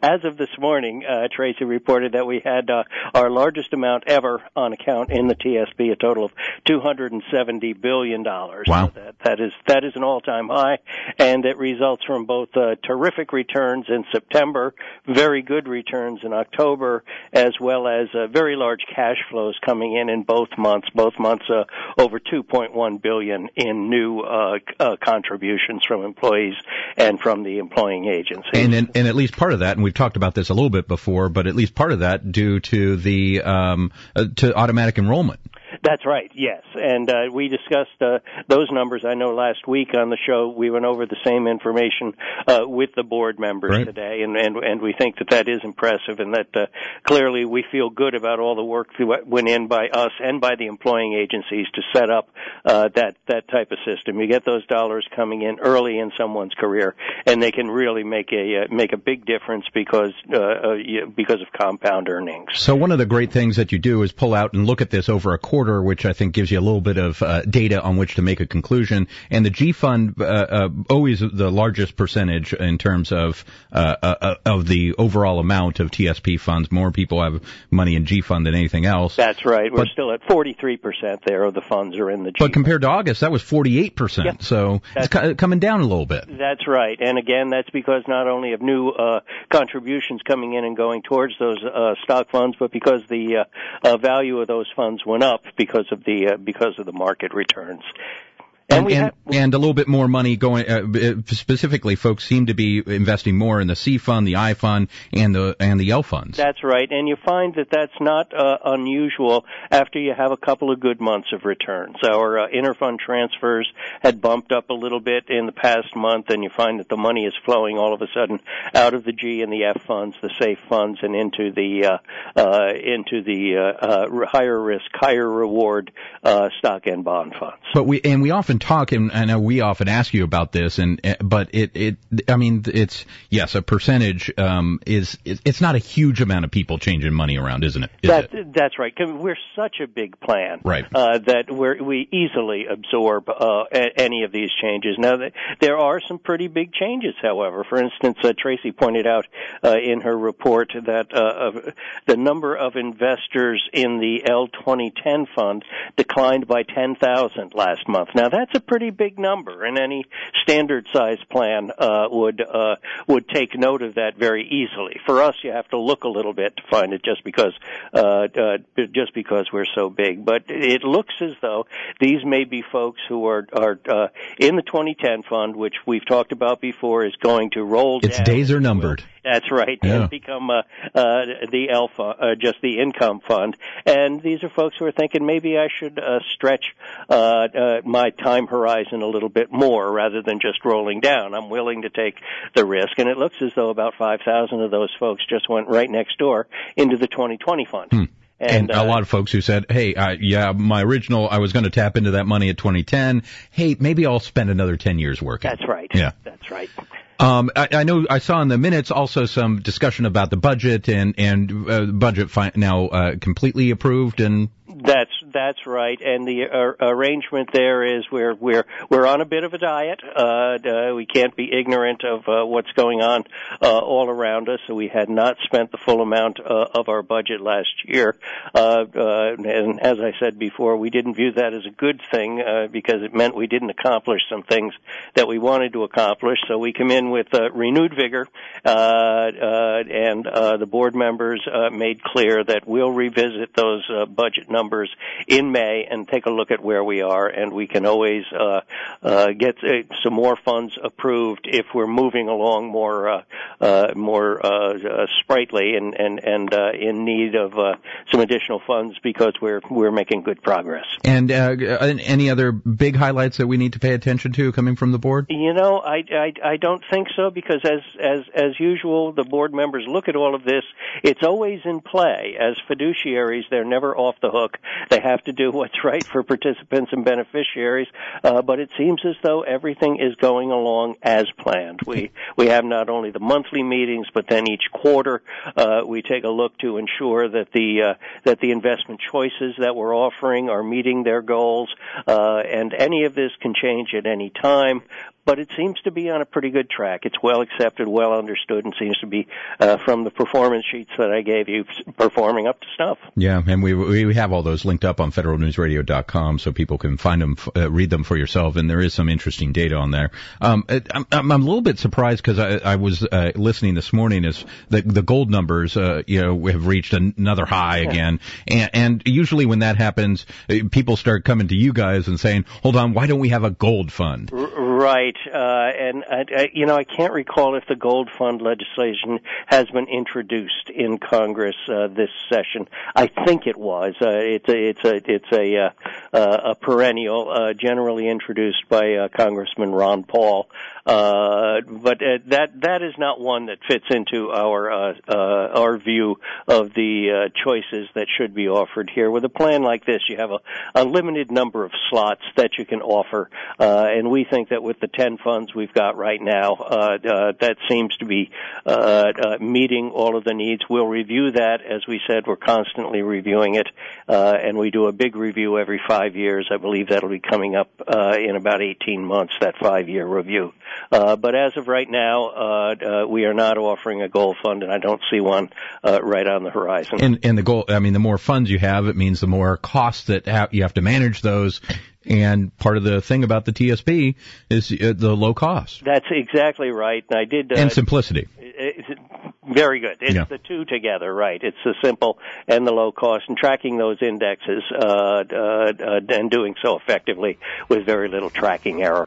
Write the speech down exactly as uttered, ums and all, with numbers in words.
as of this morning, uh, Tracy reported that we had uh, our largest amount ever on account in the T S B, a total of two hundred seventy billion dollars. Wow. So that, that is that is an all-time high, and it results from both uh, terrific returns in September, very good returns in October, as well as uh, very large cash flows coming in in both months. Both months uh, over two point one billion dollars in new uh, uh, contributions from employees and from the employing agencies. And, and and at least part of that, and we've talked about this a little bit before, but at least part of that due to the um, uh, to automatic enrollment. That's right, yes. And uh, we discussed uh, those numbers, I know, last week on the show. We went over the same information uh, with the board members right. today, and, and, and we think that that is impressive, and that uh, clearly we feel good about all the work that went in by us and by the employing agencies to set up uh, that, that type of system. You get those dollars coming in early in someone's career, and they can really make a uh, make a big difference because uh, uh, because of compound earnings. So one of the great things that you do is pull out and look at this over a quarter, which I think gives you a little bit of uh, data on which to make a conclusion. And the G Fund, uh, uh, always the largest percentage in terms of uh, uh, of the overall amount of T S P funds. More people have money in G Fund than anything else. That's right. We're but, still at forty-three percent there of the funds are in the G Fund. But compared to August, that was forty-eight percent. Yep. So that's, it's co- coming down a little bit. That's right. And again, that's because not only of new uh, contributions coming in and going towards those uh, stock funds, but because the uh, uh, value of those funds went up because of the uh, because of the market returns. And, and, and, and a little bit more money going, uh, specifically, folks seem to be investing more in the C fund, the I fund, and the and the L funds. That's right, and you find that that's not uh, unusual after you have a couple of good months of returns. Our uh, interfund transfers had bumped up a little bit in the past month, and you find that the money is flowing all of a sudden out of the G and the F funds, the safe funds, and into the uh, uh, into the uh, uh, higher risk, higher reward uh, stock and bond funds. But we and we often talk, and I know we often ask you about this, and but it, it I mean, it's yes, a percentage um, is it's not a huge amount of people changing money around, isn't it? Is that's it? that's right. We're such a big plan, right? Uh, that we're, we easily absorb uh, any of these changes. Now, there are some pretty big changes, however. For instance, uh, Tracy pointed out uh, in her report that uh, the number of investors in the L twenty ten fund declined by ten thousand last month. Now, that's a pretty big number, and any standard size plan uh, would uh, would take note of that very easily. For us, you have to look a little bit to find it, just because uh, uh, just because we're so big. But it looks as though these may be folks who are are uh, in the twenty ten fund, which we've talked about before, is going to roll its down. days are numbered. That's right, yeah. and become uh, uh, the Alpha, uh, just the income fund. And these are folks who are thinking maybe I should uh, stretch uh, uh, my time horizon a little bit more rather than just rolling down. I'm willing to take the risk, and it looks as though about five thousand of those folks just went right next door into the twenty twenty fund. Hmm. And, and uh, a lot of folks who said, hey, uh, yeah, my original, I was going to tap into that money at twenty ten. Hey, maybe I'll spend another ten years working. That's right. Yeah. That's right. Um, I, I know I saw in the minutes also some discussion about the budget and, and uh, budget fi- now uh, completely approved and... That's that's right, and the uh, arrangement there is we're we're we're on a bit of a diet. Uh, uh, we can't be ignorant of uh, what's going on uh, all around us. So we had not spent the full amount uh, of our budget last year, uh, uh, and as I said before, we didn't view that as a good thing uh, because it meant we didn't accomplish some things that we wanted to accomplish. So we come in with uh, renewed vigor, uh, uh, and uh, the board members uh, made clear that we'll revisit those uh, budget numbers. numbers in May and take a look at where we are, and we can always uh, uh, get uh, some more funds approved if we're moving along more uh, uh, more uh, uh, sprightly and and and uh, in need of uh, some additional funds because we're we're making good progress. And uh, any other big highlights that we need to pay attention to coming from the board? You know, I, I, I don't think so, because as as as usual, the board members look at all of this. It's always in play. As fiduciaries, they're never off the hook. They have to do what's right for participants and beneficiaries, uh, but it seems as though everything is going along as planned. We we have not only the monthly meetings, but then each quarter uh, we take a look to ensure that the uh, that the investment choices that we're offering are meeting their goals, uh, and any of this can change at any time. but it seems to be on a pretty good track. It's well accepted, well understood, and seems to be, uh, from the performance sheets that I gave you, performing up to snuff. Yeah, and we we have all those linked up on federal news radio dot com so people can find them, uh, read them for yourself, and there is some interesting data on there. Um, I'm, I'm a little bit surprised because I, I was uh, listening this morning as the, the gold numbers, uh, you know, have reached another high again, and, and usually when that happens, people start coming to you guys and saying, hold on, why don't we have a gold fund? Right, uh, and I, I, you know, I can't recall if the gold fund legislation has been introduced in Congress uh, this session. I think it was. Uh, it's a, it's a, it's a, uh, uh, a perennial, uh, generally introduced by uh, Congressman Ron Paul. Uh, but uh, that that is not one that fits into our uh, uh, our view of the uh, choices that should be offered here. With a plan like this, you have a, a limited number of slots that you can offer, uh, and we think that with the ten funds we've got right now, uh, uh, that seems to be uh, uh, meeting all of the needs. We'll review that. As we said, we're constantly reviewing it, uh, and we do a big review every five years. I believe that'll be coming up uh, in about eighteen months, that five-year review. Uh, but as of right now, uh, uh, we are not offering a gold fund, and I don't see one uh, right on the horizon. And, and the goal, I mean, the more funds you have, it means the more costs that ha- you have to manage those. And part of the thing about the T S P is uh, the low cost. That's exactly right. And I did. Uh, and simplicity. It, it, very good. It's yeah. the two together, right? It's the simple and the low cost, and tracking those indexes uh, uh, uh, and doing so effectively with very little tracking error.